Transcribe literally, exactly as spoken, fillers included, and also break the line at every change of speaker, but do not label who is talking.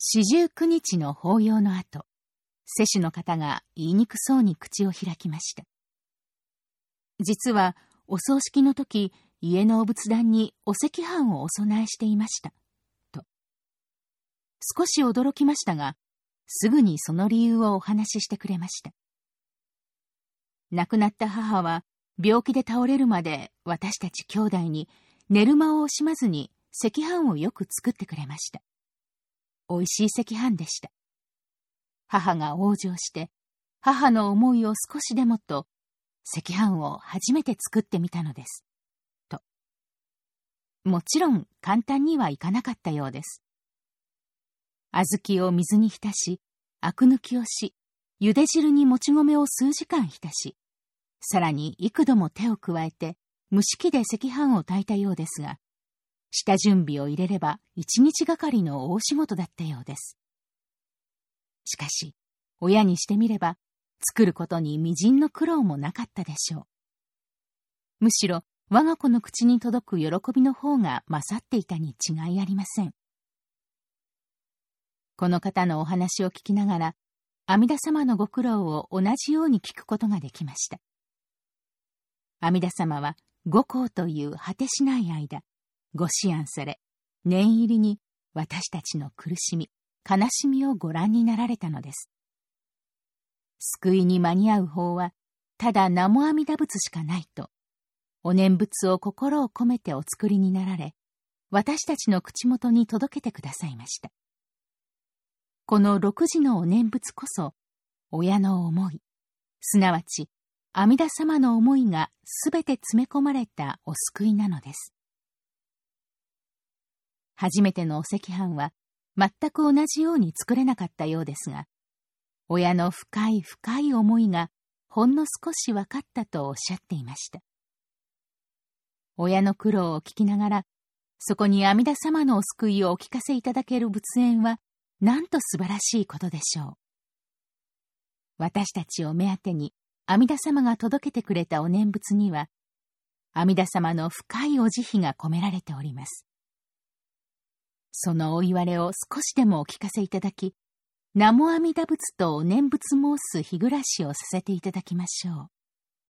四十九日の法要の後、施主の方が言いにくそうに口を開きました。実は、お葬式の時、家のお仏壇にお赤飯をお供えしていました。と。少し驚きましたが、すぐにその理由をお話ししてくれました。亡くなった母は、病気で倒れるまで私たち兄弟に寝る間を惜しまずに赤飯をよく作ってくれました。おいしい赤飯でした。母が往生して、母の思いを少しでもと、赤飯を初めて作ってみたのです。と。もちろん簡単にはいかなかったようです。小豆を水に浸し、アク抜きをし、茹で汁にもち米を数時間浸し、さらに幾度も手を加えて、蒸し器で赤飯を炊いたようですが、下準備を入れれば一日がかりの大仕事だったようです。しかし、親にしてみれば、作ることにみじんの苦労もなかったでしょう。むしろ、我が子の口に届く喜びの方が勝っていたに違いありません。この方のお話を聞きながら、阿弥陀様のご苦労を同じように聞くことができました。阿弥陀様は、五行という果てしない間、ご思案され、念入りに私たちの苦しみ、悲しみをご覧になられたのです。救いに間に合う法は、ただ南無阿弥陀仏しかないと、お念仏を心を込めてお作りになられ、私たちの口元に届けてくださいました。この六時のお念仏こそ、親の思い、すなわち阿弥陀様の思いがすべて詰め込まれたお救いなのです。初めてのお赤飯は全く同じように作れなかったようですが、親の深い深い思いがほんの少し分かったとおっしゃっていました。親の苦労を聞きながら、そこに阿弥陀様のお救いをお聞かせいただける仏縁は、なんと素晴らしいことでしょう。私たちを目当てに阿弥陀様が届けてくれたお念仏には、阿弥陀様の深いお慈悲が込められております。そのお言われを少しでもお聞かせいただき、南無阿弥陀仏とお念仏申す日暮らしをさせていただきましょう。